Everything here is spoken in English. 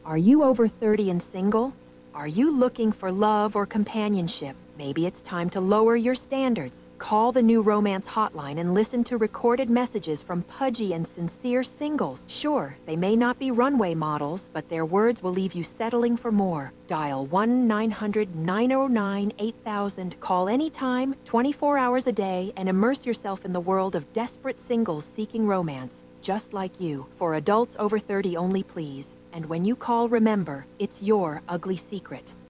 Are you over 30 and single? Are you looking for love or companionship? Maybe it's time to lower your standards. Call the New Romance Hotline and listen to recorded messages from pudgy and sincere singles. Sure, they may not be runway models, but their words will leave you settling for more. Dial 1-900-909-8000. Call anytime, 24 hours a day, and immerse yourself in the world of desperate singles seeking romance. Just like you. For adults over 30 only, please. And when you call, remember, it's your ugly secret.